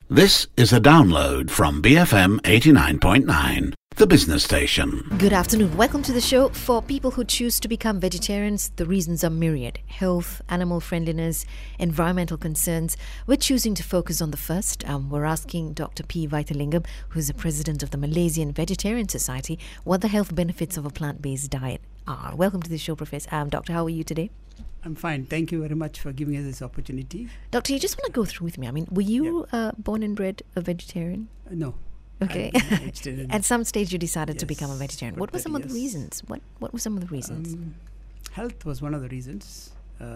This is a download from BFM 89.9, the business station. Good afternoon. Welcome to the show. For people who choose to become vegetarians, the reasons are myriad. Health, animal friendliness, environmental concerns. We're choosing to focus on the first. We're asking Dr. P. Vaithalingam, who's the president of the Malaysian Vegetarian Society, what the health benefits of a plant-based diet are. Welcome to the show, Professor. Doctor, how are you today? I'm fine. Thank you very much for giving us this opportunity. Doctor, you just want to go through with me. I mean, were you born and bred a vegetarian? No. Okay. At some stage you decided to become a vegetarian. What were some of the reasons? What were some of the reasons? Health was one of the reasons.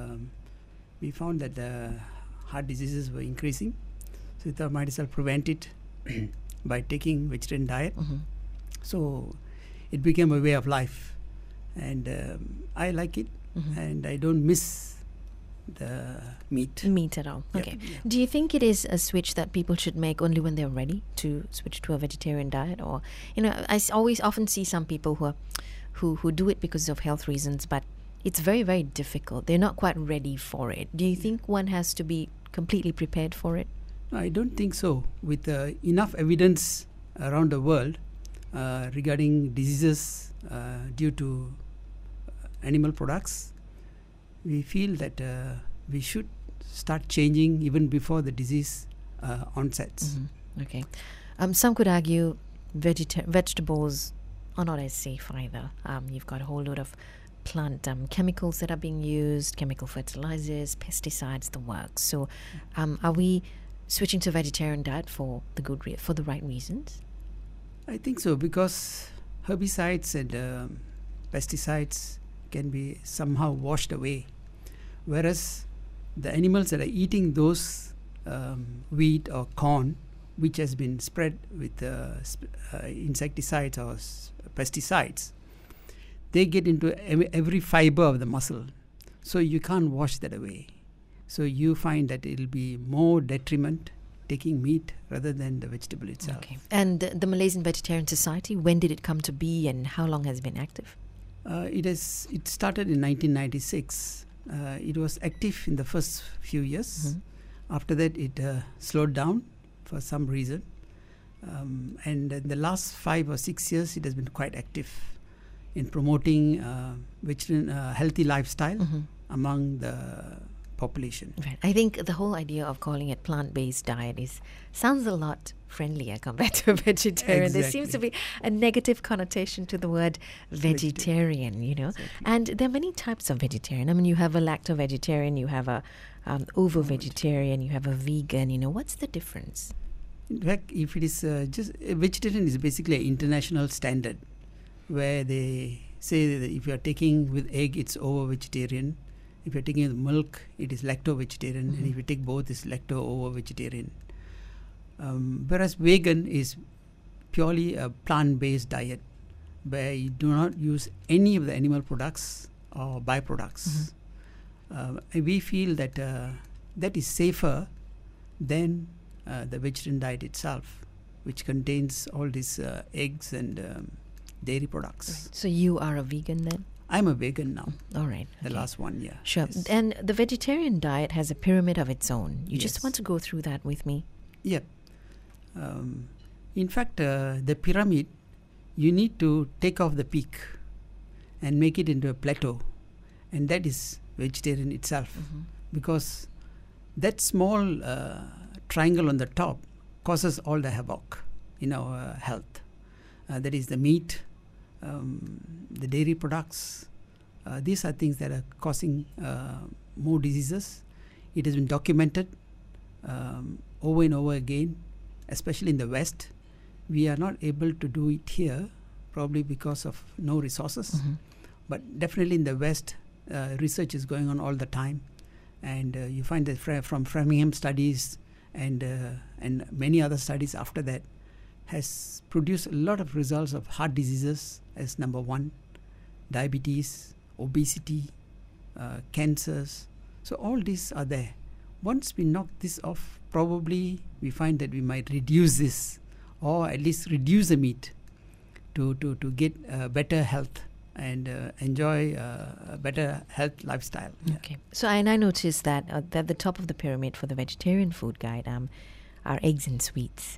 We found that the heart diseases were increasing. So we thought might as well prevent it by taking vegetarian diet. Mm-hmm. So it became a way of life. And I like it. Mm-hmm. And I don't miss the meat at all. Yep. Okay. Yeah. Do you think it is a switch that people should make only when they're ready to switch to a vegetarian diet? Or, I often see some people who do it because of health reasons, but it's very, very difficult. They're not quite ready for it. Do you think one has to be completely prepared for it? No, I don't think so. With enough evidence around the world regarding diseases due to animal products, we feel that we should start changing even before the disease onsets. Mm-hmm. Okay. Some could argue vegetables are not as safe either. You've got a whole lot of plant chemicals that are being used, chemical fertilizers, pesticides, the works. So are we switching to a vegetarian diet for the right reasons? I think so, because herbicides and pesticides can be somehow washed away, whereas the animals that are eating those wheat or corn which has been spread with insecticides or pesticides, they get into every fiber of the muscle, so you can't wash that away. So you find that it will be more detriment taking meat rather than the vegetable itself. Okay. And the Malaysian Vegetarian Society, when did it come to be and how long has it been active? It started in 1996. It was active in the first few years. Mm-hmm. After that, it slowed down for some reason. And in the last 5 or 6 years, it has been quite active in promoting vegetarian healthy lifestyle among the population. Right. I think the whole idea of calling it plant-based diet sounds a lot friendlier compared to a vegetarian. Exactly. There seems to be a negative connotation to the word vegetarian, Exactly. And there are many types of vegetarian. I mean, you have a lacto-vegetarian, you have a ovo-vegetarian, you have a vegan, what's the difference? In fact, if it is just a vegetarian is basically an international standard where they say that if you are taking with egg, it's ovo-vegetarian. If you're taking with milk, it is lacto-vegetarian, and if you take both, it's lacto-ovo-vegetarian. Whereas vegan is purely a plant-based diet where you do not use any of the animal products or byproducts. We feel that that is safer than the vegetarian diet itself, which contains all these eggs and dairy products. Right. So you are a vegan then? I'm a vegan now. All right. The last 1 year. Sure. Yes. And the vegetarian diet has a pyramid of its own. You just Yes. want to go through that with me? Yep. In fact, the pyramid, you need to take off the peak and make it into a plateau. And that is vegetarian itself. Because that small triangle on the top causes all the havoc in our health. That is the meat, the dairy products. These are things that are causing more diseases. It has been documented over and over again, especially in the West. We are not able to do it here, probably because of no resources. But definitely in the West, research is going on all the time. And you find that from Framingham studies and many other studies after that, has produced a lot of results of heart diseases as number 1, diabetes, obesity, cancers. So all these are there. Once we knock this off, probably we find that we might reduce this, or at least reduce the meat to get better health and enjoy a better health lifestyle. Okay. So I noticed that at the top of the pyramid for the vegetarian food guide, are eggs and sweets.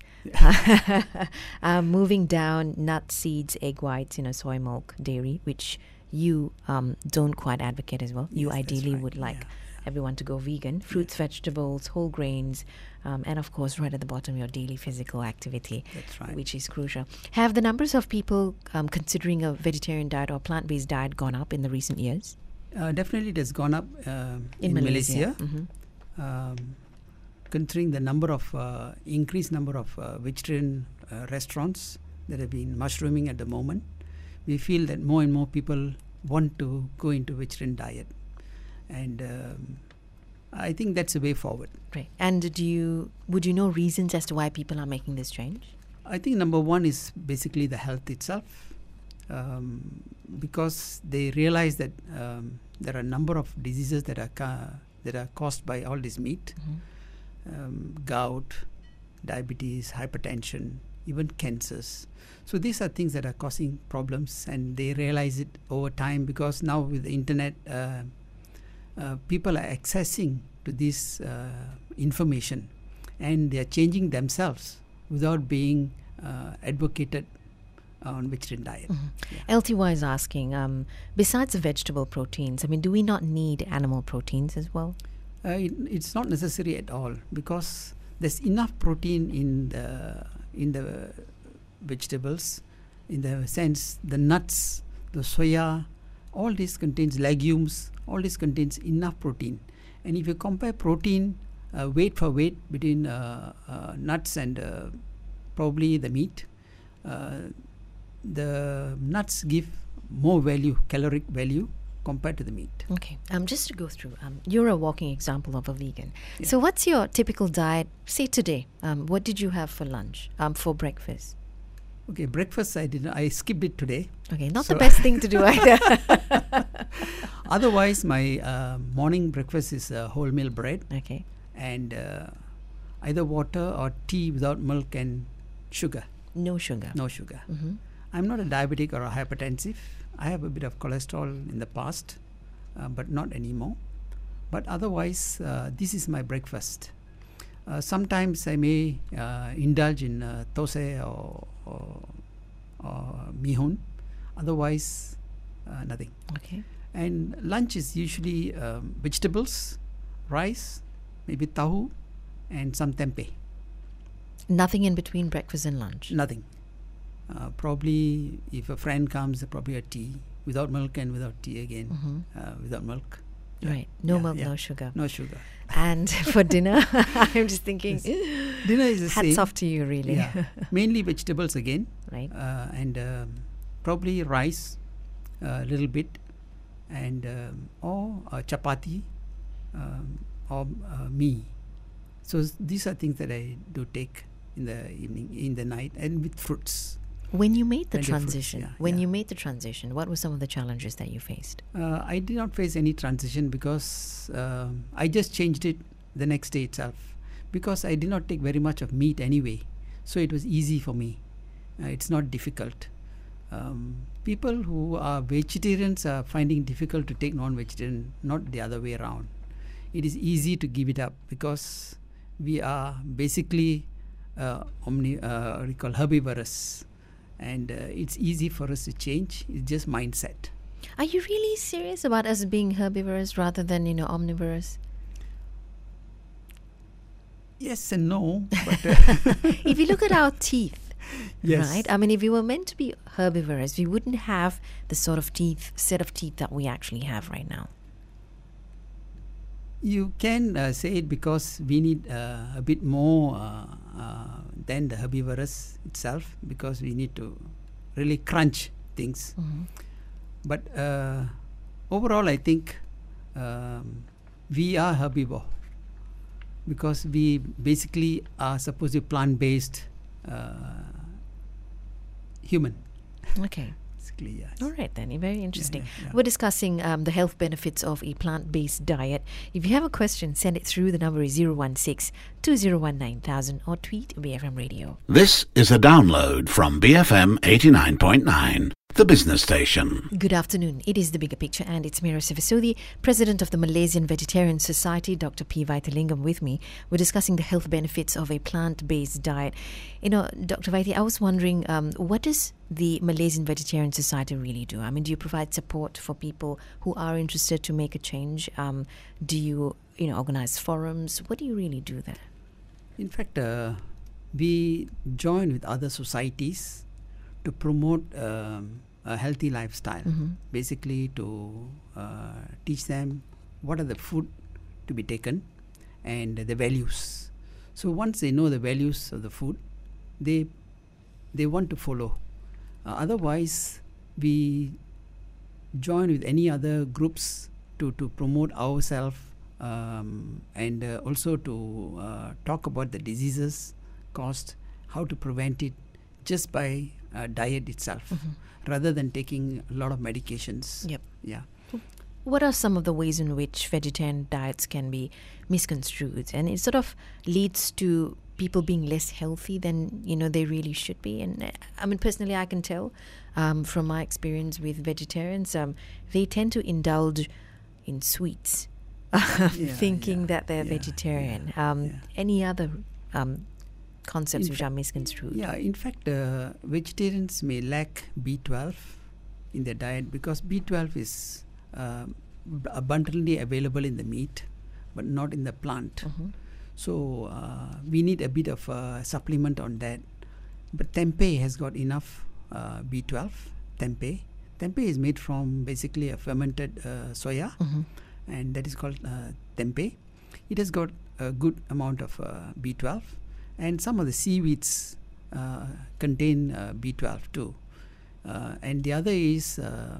Moving down nuts, seeds, egg whites, soy milk, dairy, which you don't quite advocate as well. You Yes, that's ideally right. would like everyone to go vegan. Fruits, vegetables, whole grains, and of course, right at the bottom, your daily physical activity, That's right. which is crucial. Have the numbers of people considering a vegetarian diet or plant-based diet gone up in the recent years? Definitely it has gone up in Malaysia. Considering the number of increased number of vegetarian restaurants that have been mushrooming at the moment, we feel that more and more people want to go into vegetarian diet, and I think that's the way forward. Right. And would you know reasons as to why people are making this change? I think number one is basically the health itself, because they realize that there are a number of diseases that are caused by all this meat. Gout, diabetes, hypertension, even cancers. So these are things that are causing problems, and they realize it over time, because now with the internet, people are accessing to this information, and they are changing themselves without being advocated on vegetarian diet. LTY is asking, besides the vegetable proteins, do we not need animal proteins as well? It's not necessary at all, because there's enough protein in the vegetables, in the sense the nuts, the soya, all this contains legumes, all this contains enough protein. And if you compare protein weight for weight between nuts and probably the meat, the nuts give more value, caloric value, compared to the meat. Okay, just to go through, you're a walking example of a vegan. Yeah. So what's your typical diet, say today? What did you have for lunch, for breakfast? Okay, breakfast I skipped it today. Okay, not the best thing to do either. Otherwise, my morning breakfast is wholemeal bread. Okay. And either water or tea without milk and sugar. No sugar. No sugar. I'm not a diabetic or a hypertensive. I have a bit of cholesterol in the past, but not anymore. But otherwise, this is my breakfast. Sometimes I may indulge in thosai or mihun. Otherwise, nothing. Okay. And lunch is usually vegetables, rice, maybe tahu, and some tempeh. Nothing in between breakfast and lunch? Nothing. Probably if a friend comes, probably a tea without milk and without tea again, without milk. Right. No milk, no sugar. No sugar. And for dinner, I'm just thinking, dinner is the same. Hats off to you, really. Yeah. Mainly vegetables again. Right. And probably rice, a little bit, and or chapati or mee. So these are things that I do take in the evening, in the night, and with fruits. When you made the Plenty of fruits, transition, you made the transition, what were some of the challenges that you faced? I did not face any transition, because I just changed it the next day itself, because I did not take very much of meat anyway, so it was easy for me. It's not difficult. People who are vegetarians are finding it difficult to take non-vegetarian, not the other way around. It is easy to give it up, because we are basically herbivorous. And it's easy for us to change. It's just mindset. Are you really serious about us being herbivorous rather than, omnivorous? Yes and no. But if you look at our teeth, yes. Right? If we were meant to be herbivorous, we wouldn't have the set of teeth that we actually have right now. You can say it because we need a bit more than the herbivorous itself, because we need to really crunch things. But overall, I think we are herbivore, because we basically are supposed to be plant-based human. Okay. Yes. All right then, very interesting. Yeah. We're discussing the health benefits of a plant-based diet. If you have a question, send it through. The number is 016-2019,000 or tweet BFM Radio. This is a download from BFM 89.9, The Business Station. Good afternoon. It is The Bigger Picture and it's Mira Sivasudi, President of the Malaysian Vegetarian Society, Dr. P. Vaithalingam with me. We're discussing the health benefits of a plant-based diet. You know, Dr. Vaiti, I was wondering, what does the Malaysian Vegetarian Society really do? I mean, do you provide support for people who are interested to make a change? Do you organize forums? What do you really do there? In fact, we join with other societies to promote a healthy lifestyle, basically to teach them what are the food to be taken and the values. So once they know the values of the food, they want to follow. Otherwise, we join with any other groups to promote ourselves and also to talk about the diseases caused, how to prevent it just by diet itself, rather than taking a lot of medications. Yep. Yeah. What are some of the ways in which vegetarian diets can be misconstrued? And it sort of leads to people being less healthy than, they really should be. And I mean, personally, I can tell from my experience with vegetarians, they tend to indulge in sweets, thinking that they're vegetarian. Any other concepts which are misconstrued? Yeah, in fact, vegetarians may lack B12 in their diet because B12 is abundantly available in the meat, but not in the plant. So we need a bit of a supplement on that. But tempeh has got enough B12. Tempeh is made from basically a fermented soya, and that is called tempeh. It has got a good amount of B12. And some of the seaweeds contain B12 too. And the other is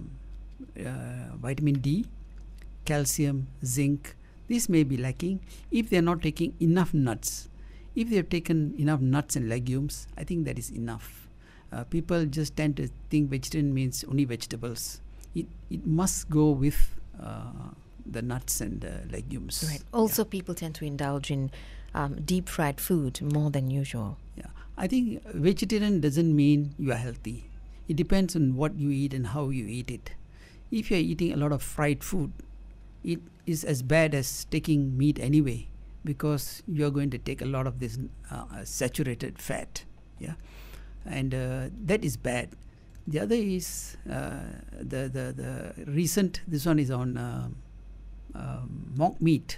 vitamin D, calcium, zinc. These may be lacking if they are not taking enough nuts. If they have taken enough nuts and legumes, I think that is enough. People just tend to think vegetarian means only vegetables. It must go with the nuts and legumes. Right. Also, people tend to indulge in deep fried food more than usual. Yeah, I think vegetarian doesn't mean you are healthy. It depends on what you eat and how you eat it. If you are eating a lot of fried food, it is as bad as taking meat anyway, because you are going to take a lot of this saturated fat. Yeah, and that is bad. The other is the recent. This one is on mock meat.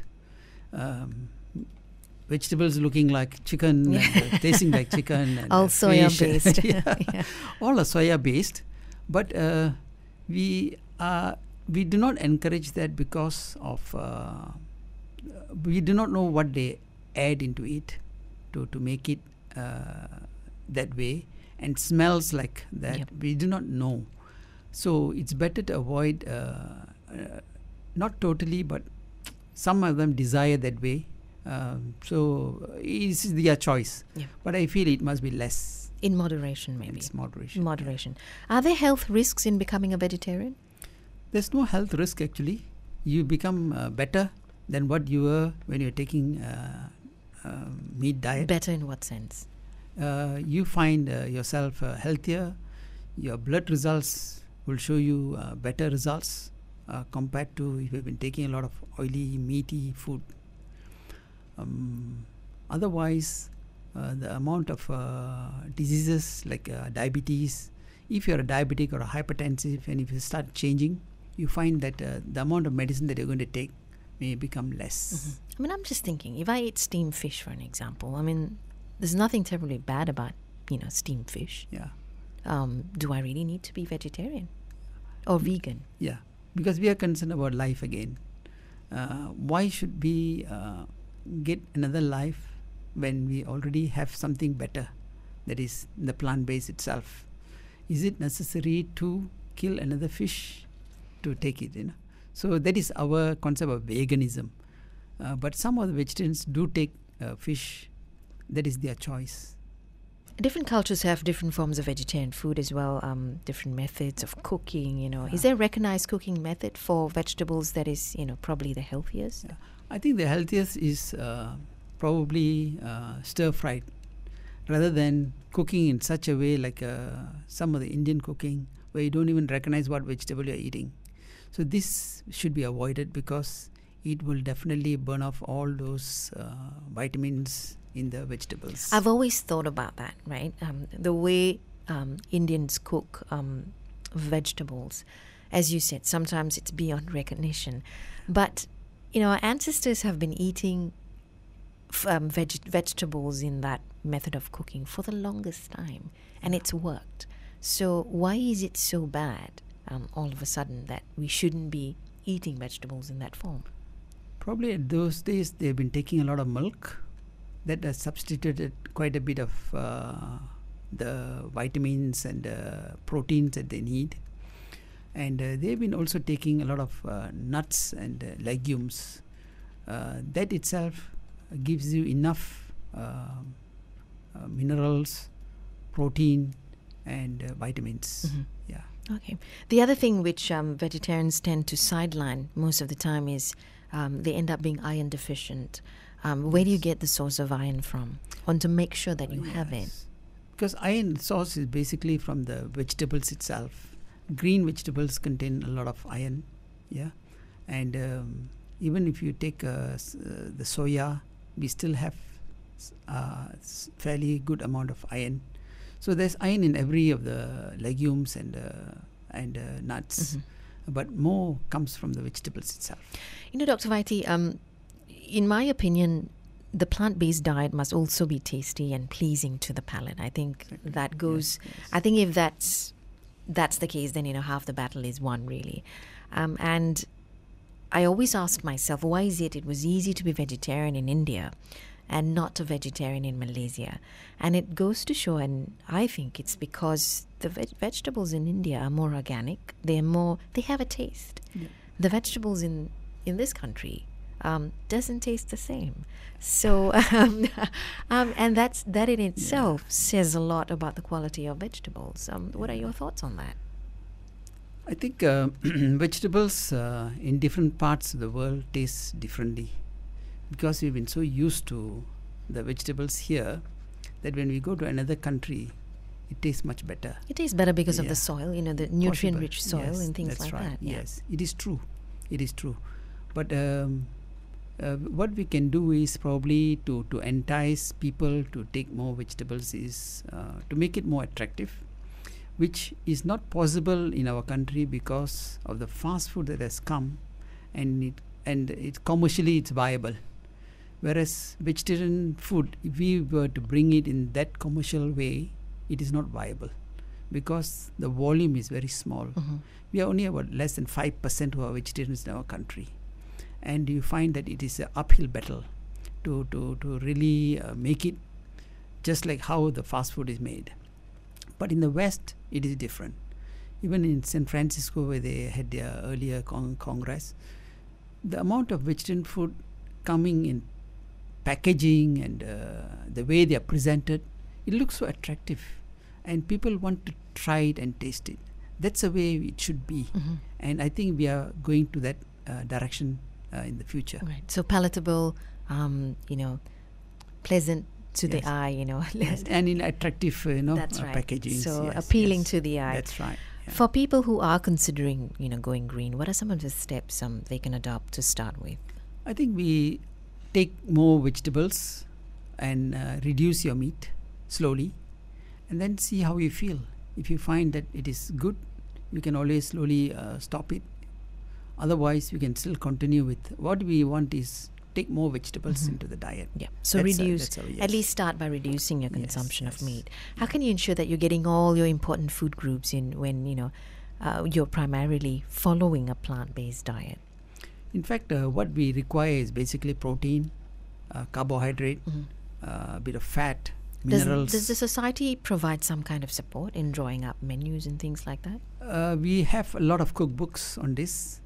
Vegetables looking like chicken, and, tasting like chicken. And all soya based. All are soya based. But we do not encourage that because of we do not know what they add into it to make it that way, and smells like that. Yep. We do not know. So it's better to avoid, not totally, but some of them desire that way. So it's their choice. Yeah. But I feel it must be less. In moderation, maybe. It's moderation. Moderation. Are there health risks in becoming a vegetarian? There's no health risk actually. You become better than what you were when you're taking meat diet. Better in what sense? You find yourself healthier. Your blood results will show you better results compared to if you've been taking a lot of oily, meaty food. Otherwise, the amount of diseases like diabetes, if you're a diabetic or a hypertensive, and if you start changing, you find that the amount of medicine that you're going to take may become less. I mean, I'm just thinking, if I eat steamed fish, for an example, I mean, there's nothing terribly bad about, steamed fish. Yeah. Do I really need to be vegetarian or vegan? Yeah, because we are concerned about life again. Why should we get another life when we already have something better, that is the plant-based itself? Is it necessary to kill another fish to take it? So that is our concept of veganism. But some of the vegetarians do take fish. That is their choice. Different cultures have different forms of vegetarian food as well, different methods of cooking, Is there a recognized cooking method for vegetables that is, probably the healthiest? Yeah. I think the healthiest is probably stir-fried, rather than cooking in such a way like some of the Indian cooking, where you don't even recognize what vegetable you're eating. So this should be avoided because it will definitely burn off all those vitamins in the vegetables. I've always thought about that, right? The way Indians cook vegetables, as you said, sometimes it's beyond recognition. But, our ancestors have been eating vegetables in that method of cooking for the longest time, and it's worked. So why is it so bad all of a sudden that we shouldn't be eating vegetables in that form? Probably at those days they've been taking a lot of milk that has substituted quite a bit of the vitamins and proteins that they need. And they've been also taking a lot of nuts and legumes. That itself gives you enough minerals, protein, and vitamins. Mm-hmm. Yeah. Okay. The other thing which vegetarians tend to sideline most of the time is they end up being iron deficient. Where do you get the source of iron from? And to make sure that you have it. Because iron source is basically from the vegetables itself. Green vegetables contain a lot of iron, and even if you take the soya, we still have fairly good amount of iron. So there's iron in every of the legumes and nuts, but more comes from the vegetables itself. Dr. Vaiti, in my opinion, the plant-based diet must also be tasty and pleasing to the palate. I think that goes. Yes. I think if that's the case, then half the battle is won, really. And I always ask myself, why is it was easy to be vegetarian in India and not a vegetarian in Malaysia? And it goes to show, and I think it's because the vegetables in India are more organic. They have a taste. Yeah. The vegetables in this country doesn't taste the same. So, and that in itself says a lot about the quality of vegetables. What are your thoughts on that? I think vegetables in different parts of the world taste differently because we've been so used to the vegetables here that when we go to another country, it tastes much better. It tastes better because of the soil, the nutrient-rich soil and things like that. Yeah. Yes, it is true. It is true. But what we can do is probably to entice people to take more vegetables is to make it more attractive, which is not possible in our country because of the fast food that has come, and it commercially it's viable. Whereas vegetarian food, if we were to bring it in that commercial way, it is not viable because the volume is very small. Mm-hmm. We are only about less than 5% who are vegetarians in our country. And you find that it is an uphill battle to really make it just like how the fast food is made. But in the West, it is different. Even in San Francisco, where they had their earlier congress, the amount of vegetarian food coming in packaging and the way they are presented, it looks so attractive. And people want to try it and taste it. That's the way it should be. Mm-hmm. And I think we are going to that direction in the future. Right. So palatable, pleasant to the eye, yes. And in attractive, that's right. packaging. So appealing to the eye. That's right. Yeah. For people who are considering, going green, what are some of the steps they can adopt to start with? I think we take more vegetables and reduce your meat slowly, and then see how you feel. If you find that it is good, you can always slowly stop it. Otherwise, we can still continue with what we want is take more vegetables into the diet. Yeah. So at least start by reducing your consumption of meat. How can you ensure that you're getting all your important food groups in when, you're primarily following a plant-based diet? In fact, what we require is basically protein, carbohydrate, a bit of fat, minerals. Does the society provide some kind of support in drawing up menus and things like that? We have a lot of cookbooks on this,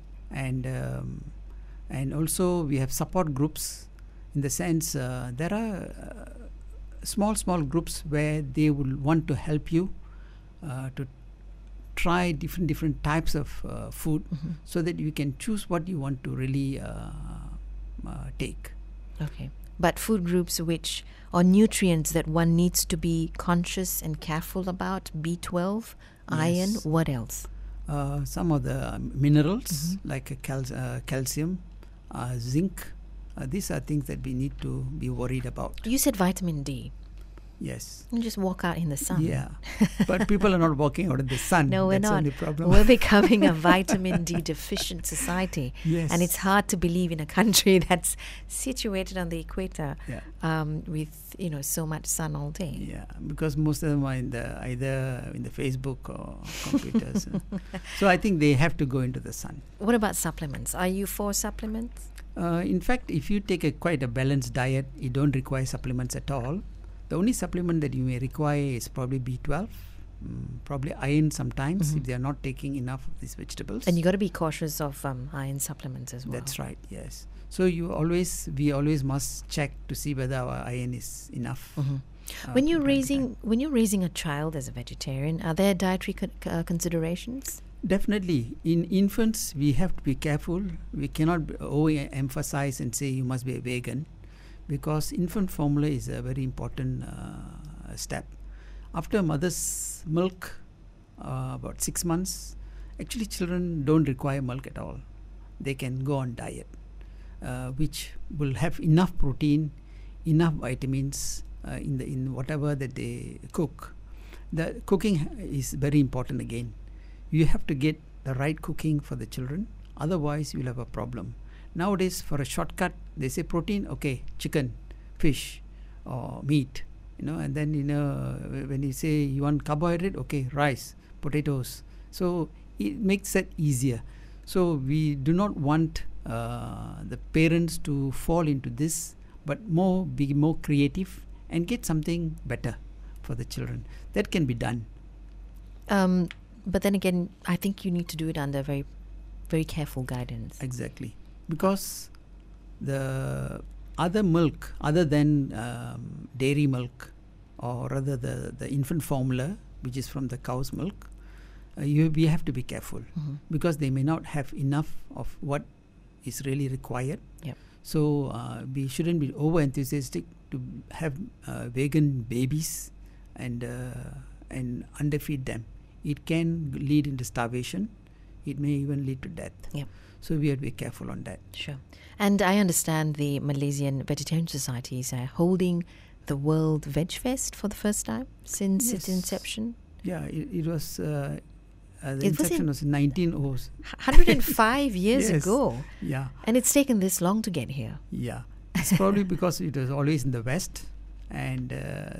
and also we have support groups. In the sense, there are small groups where they will want to help you to try different types of food, so that you can choose what you want to really take. Okay. but food groups or nutrients that one needs to be conscious and careful about: B12, iron, what else? Some of the minerals like calcium, zinc. These are things that we need to be worried about. You said vitamin D. Yes. You just walk out in the sun. Yeah. But people are not walking out in the sun. No, we're That's not. the only problem. We're becoming a vitamin D deficient society. Yes. And it's hard to believe in a country that's situated on the equator with, so much sun all day. Yeah, because most of them are either in the Facebook or computers. So I think they have to go into the sun. What about supplements? Are you for supplements? In fact, if you take quite a balanced diet, you don't require supplements at all. The only supplement that you may require is probably B12, probably iron sometimes if they are not taking enough of these vegetables. And you got to be cautious of iron supplements as well. That's right, yes. So we always must check to see whether our iron is enough. When you're raising a child as a vegetarian, are there dietary considerations? Definitely. In infants, we have to be careful. We cannot overemphasize and say you must be a vegan, because infant formula is a very important step. After mother's milk, about 6 months, actually children don't require milk at all. They can go on diet, which will have enough protein, enough vitamins in whatever that they cook. The cooking is very important again. You have to get the right cooking for the children, otherwise you'll have a problem. Nowadays, for a shortcut, they say protein, okay, chicken, fish, or meat, and then, when you say you want carbohydrate, okay, rice, potatoes. So it makes it easier. So we do not want the parents to fall into this, but be more creative and get something better for the children. That can be done. But then again, I think you need to do it under very, very careful guidance. Exactly. Because the other milk, other than dairy milk, or rather the infant formula, which is from the cow's milk, we have to be careful, because they may not have enough of what is really required. Yep. So we shouldn't be over enthusiastic to have vegan babies and underfeed them. It can lead into starvation. It may even lead to death. Yep. So we have to be careful on that. Sure. And I understand the Malaysian Vegetarian Society is holding the World Veg Fest for the first time since its inception. Yeah, it was... the inception was 1900s. 105 years ago. Yeah. And it's taken this long to get here. Yeah. It's probably because it was always in the West, and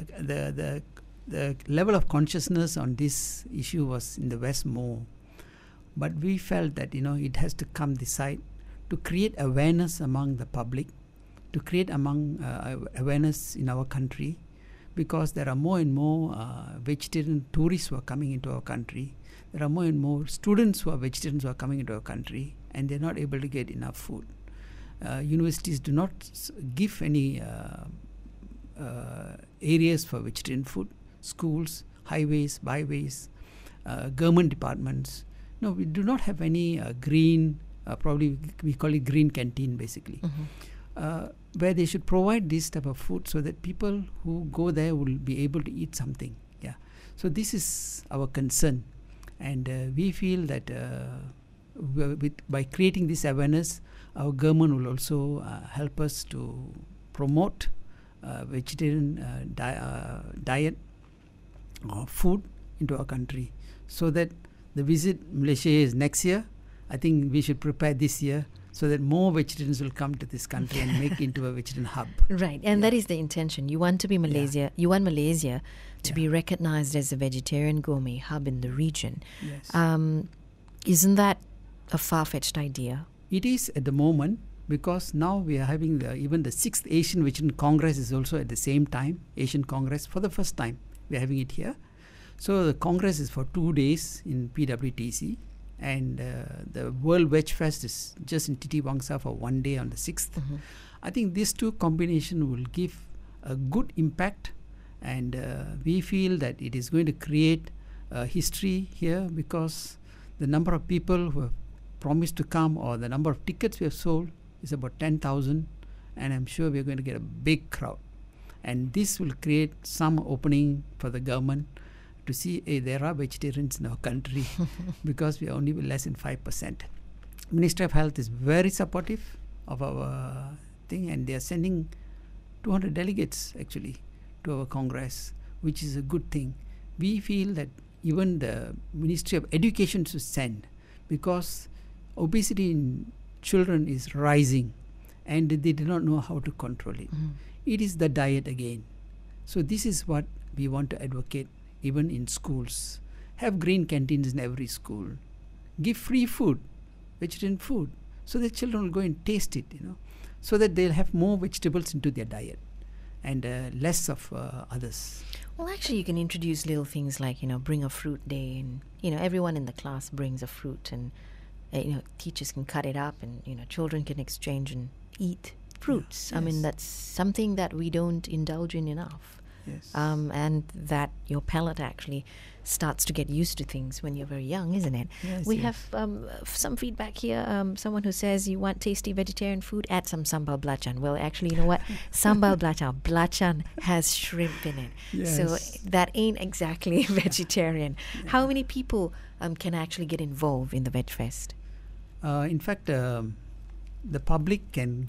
the level of consciousness on this issue was in the West more. But we felt that, it has to come this side to create awareness among the public, to create awareness in our country, because there are more and more vegetarian tourists who are coming into our country. There are more and more students who are vegetarians who are coming into our country, and they're not able to get enough food. Universities do not give any areas for vegetarian food. Schools, highways, byways, government departments. No, we do not have any green, probably we call it green canteen basically, where they should provide this type of food so that people who go there will be able to eat something. Yeah. So this is our concern. And we feel that by creating this awareness, our government will also help us to promote vegetarian diet or food into our country, so that the visit Malaysia is next year. I think we should prepare this year so that more vegetarians will come to this country and make into a vegetarian hub. Right, and that is the intention. You want to be Malaysia. Yeah. You want Malaysia to be recognized as a vegetarian gourmet hub in the region. Yes. Isn't that a far-fetched idea? It is at the moment, because now we are having even the 6th Asian Vegetarian Congress is also at the same time. Asian Congress for the first time. We are having it here. So the Congress is for 2 days in PWTC, and the World Veg Fest is just in Titiwangsa for 1 day on the 6th. I think these two combination will give a good impact, and we feel that it is going to create history here, because the number of people who have promised to come, or the number of tickets we have sold, is about 10,000, and I'm sure we're going to get a big crowd. And this will create some opening for the government to see there are vegetarians in our country because we are only less than 5%. Ministry of Health is very supportive of our thing, and they are sending 200 delegates actually to our Congress, which is a good thing. We feel that even the Ministry of Education should send, because obesity in children is rising and they do not know how to control it. It is the diet again. So this is what we want to advocate even in schools. Have green canteens in every school. Give free food, vegetarian food, so that children will go and taste it, so that they'll have more vegetables into their diet and less of others. Well, actually, you can introduce little things like, bring a fruit day, and, everyone in the class brings a fruit, and, teachers can cut it up, and, children can exchange and eat fruits. Yeah, I mean, yes. that's something that we don't indulge in enough. Yes. And that your palate actually starts to get used to things when you're very young, isn't it? Yes, we yes. have some feedback here. Someone who says you want tasty vegetarian food, add some sambal belacan. Well, actually, you know what? Sambal belacan has shrimp in it. Yes. So that ain't exactly vegetarian. How many people can actually get involved in the Veg Fest? In fact, the public can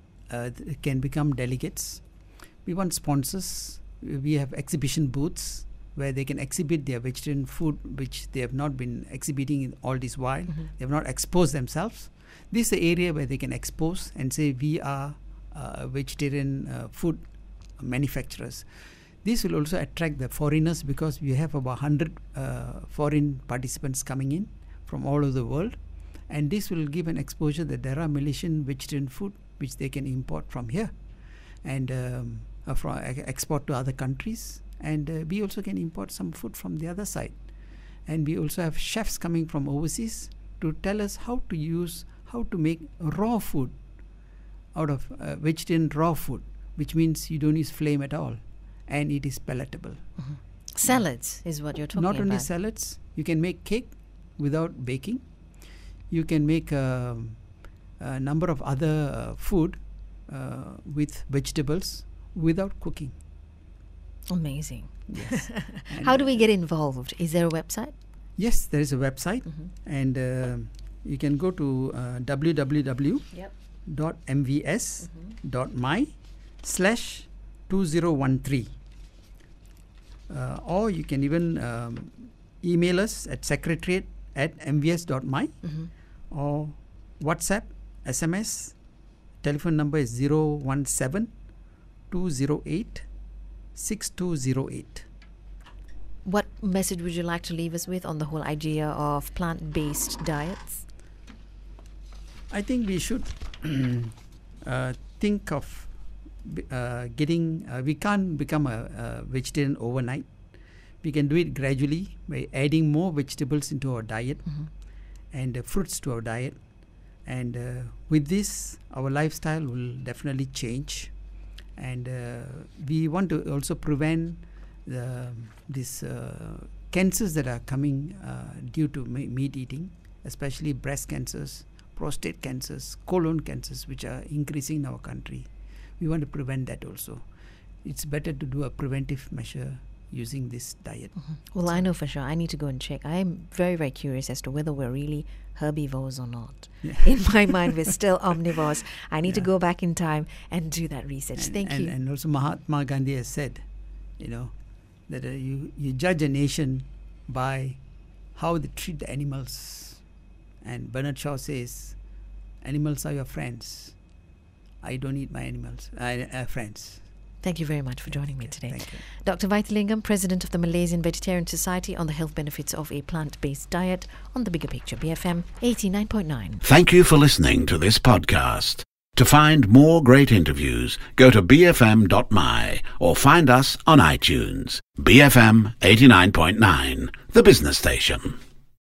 become delegates. We want sponsors. We have exhibition booths where they can exhibit their vegetarian food, which they have not been exhibiting in all this while. They have not exposed themselves. This is the area where they can expose and say, we are vegetarian food manufacturers. This will also attract the foreigners, because we have about 100 foreign participants coming in from all over the world. And this will give an exposure that there are Malaysian vegetarian food which they can import from here and export to other countries. And we also can import some food from the other side. And we also have chefs coming from overseas to tell us how to make raw food out of vegetarian raw food, which means you don't use flame at all, and it is palatable. Salads is what you're talking about. Not only salads, you can make cake without baking. You can make a number of other food with vegetables without cooking. Amazing. Yes. How do we get involved? Is there a website? Yes, there is a website, and you can go to www.mvs.my/2013, or you can even email us at secretariat@mvs.my, or WhatsApp, SMS. Telephone number is 017-208-6208. What message would you like to leave us with on the whole idea of plant-based diets? I think we should think of we can't become a vegetarian overnight. We can do it gradually by adding more vegetables into our diet and fruits to our diet. And with this, our lifestyle will definitely change. And we want to also prevent these cancers that are coming due to meat eating, especially breast cancers, prostate cancers, colon cancers, which are increasing in our country. We want to prevent that also. It's better to do a preventive measure using this diet. Well, I know for sure. I need to go and check. I am very, very curious as to whether we're really herbivores or not. Yeah. In my mind, we're still omnivores. I need to go back in time and do that research. Thank you. And also Mahatma Gandhi has said, that you judge a nation by how they treat the animals. And Bernard Shaw says, animals are your friends. I don't eat my animals, friends. Thank you very much for joining me today. Thank you. Dr. Vaithalingam, President of the Malaysian Vegetarian Society, on the health benefits of a plant-based diet on The Bigger Picture, BFM 89.9. Thank you for listening to this podcast. To find more great interviews, go to bfm.my or find us on iTunes. BFM 89.9, the business station.